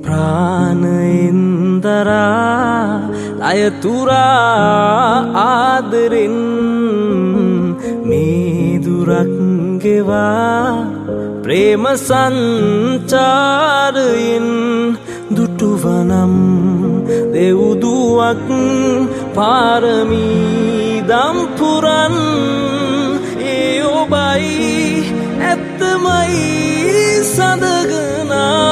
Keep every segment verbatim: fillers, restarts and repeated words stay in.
ප්‍රාණයෙන්දරා අයතුරා ආදරෙන් මේ දුරක් ගෙවා ප්‍රේම සංචාරයෙන් දුටුවනම් දෙව්දුවක් පාරමී දම්පුරන් ඒ ඔබයි ඇත්තමයි සඳගනා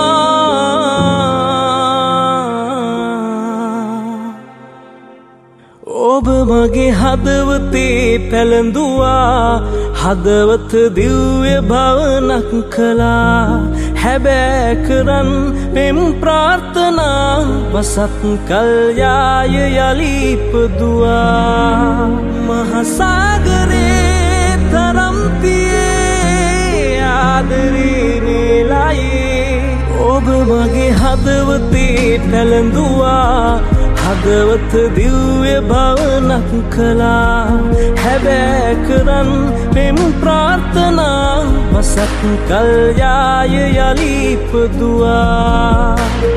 ඔබ මගේ හදවතේ පැළඳුවා හදවත දිව්‍ය භවනක් කළා හැබෑ කරන් පෙම් ප්‍රාර්ථනා වසත් කල් යාය යලි ඉපදුවා මහසාගරේ තරම් තියේ ආදරේ නෙලයේ ඔබ මගේ හදවතේ පැළඳුවා හදවත දිව්‍ය භවනක් කළා හැබෑ කරන් පෙම් ප්‍රාර්ථනා වසත් කල් යාය යලි ඉපදුවා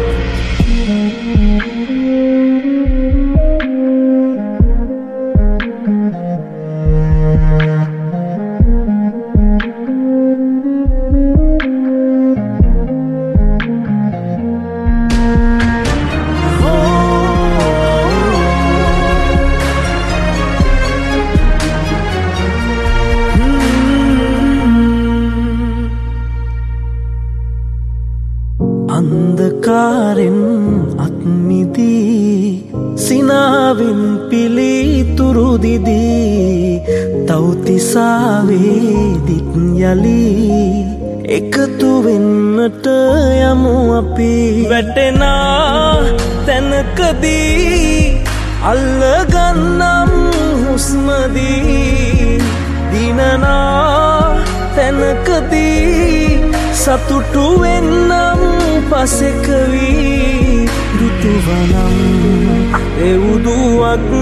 අන්ධකාරෙන් අත්මිදී සිනාවෙන් පිළිතුරු දිදී තව්තිසාවේ දික් යලි එකතු වෙන්නට යමු අපි වැටෙනා තැනකදී අල්ලගන්නම් හුස්මදී දිනනා තැනකදී සතුටු වෙන්නම් පසෙක වී දුටුවනම් දෙව්දුවක්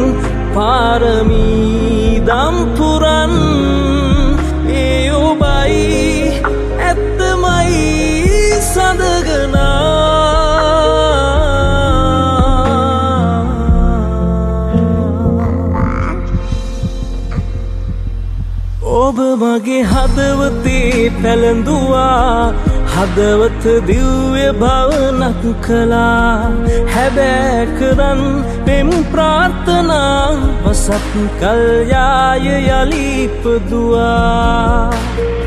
පාරමී දම්පුරන් ඒ ඔබයි ඇත්තමයි සඳගනා ඔබ මගේ හදවතේ පැළඳුවා හදවත දිව්‍ය භවනක් කළා හැබෑ කරන් පෙම් ප්‍රාර්ථනා වසත් කල් යාය යලි ඉපදුවා